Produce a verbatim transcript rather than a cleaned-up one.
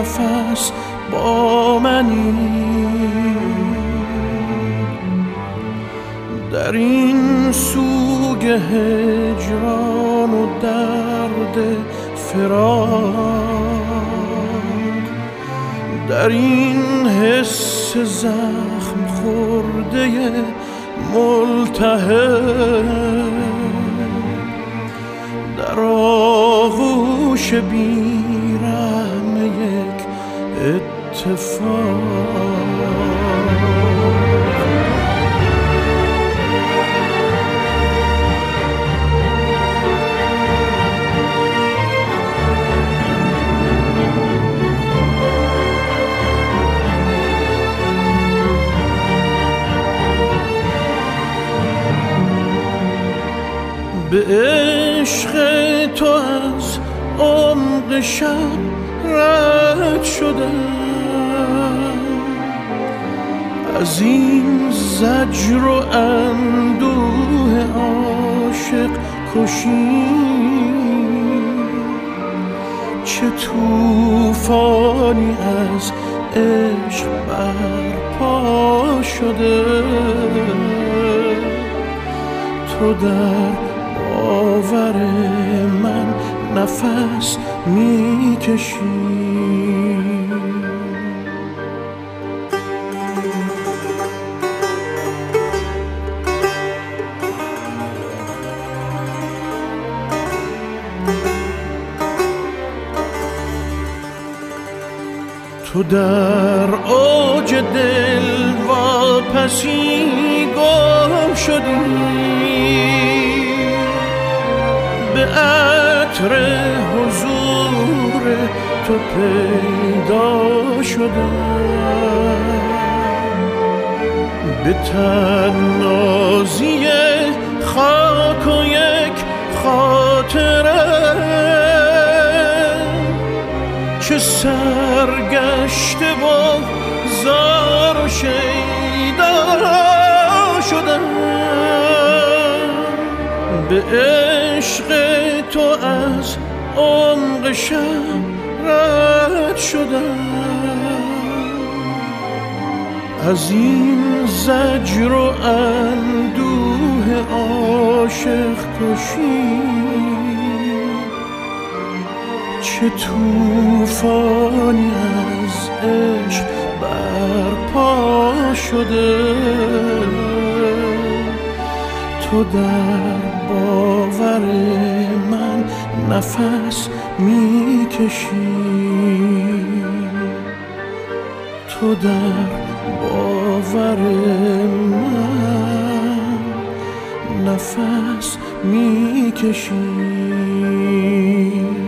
نفس با منی، در این سوگ هجران و درد فراق، در این حس زخم خورده ملتهب، در آغوش بیرحم یک اتفاق. به عشق تو از عمق شب رد شدم، از این زجر و اندوه عاشق کشی، چه طوفانی از عشق برپا شده، تو در باور من نفس میکشی. تو در اوج دل واپسی گم شدی، به عطر حضور تو پیدا شدم، به تنازی خاک و یک خاطره، چه سرگشته و زار و شیدا شدم، به عشق تو از عمق شب رد شدم، از این زجر و اندوه عاشق کشی، چه طوفانی از عشق برپا شده، تو در باور من نفس میکشی، تو در باور من نفس میکشی.